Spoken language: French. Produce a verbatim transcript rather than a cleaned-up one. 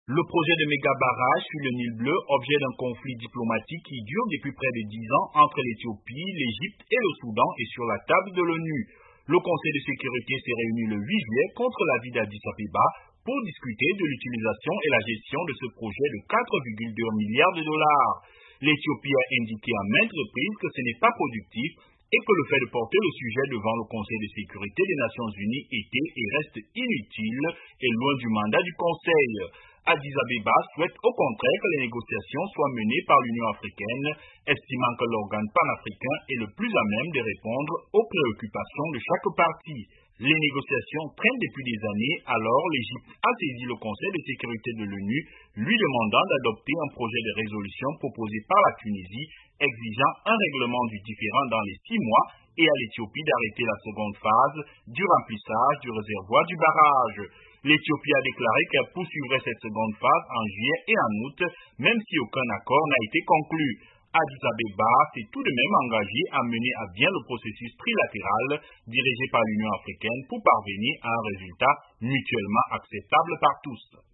Le projet de méga barrage sur le Nil bleu, objet d'un conflit diplomatique qui dure depuis près de dix ans entre l'Éthiopie, l'Égypte et le Soudan, est sur la table de l'ONU. Le Conseil de sécurité s'est réuni le huit juillet contre l'avis d'Addis Abeba pour discuter de l'utilisation et la gestion de ce projet de quatre virgule deux milliards de dollars. L'Éthiopie a indiqué à maintes reprises que ce n'est pas productif et que le fait de porter le sujet devant le Conseil de sécurité des Nations Unies était et reste inutile et loin du mandat du Conseil. Addis Abeba souhaite au contraire que les négociations soient menées par l'Union africaine, estimant que l'organe panafricain est le plus à même de répondre aux préoccupations de chaque partie. Les négociations traînent depuis des années, alors l'Égypte a saisi le Conseil de sécurité de l'ONU, lui demandant d'adopter un projet de résolution proposé par la Tunisie, exigeant un règlement du différend dans les six mois et à l'Éthiopie d'arrêter la seconde phase du remplissage du réservoir du barrage. L'Éthiopie a déclaré qu'elle poursuivrait cette seconde phase en juillet et en août, même si aucun accord n'a été conclu. Addis Abeba s'est tout de même engagé à mener à bien le processus trilatéral dirigé par l'Union africaine pour parvenir à un résultat mutuellement acceptable par tous.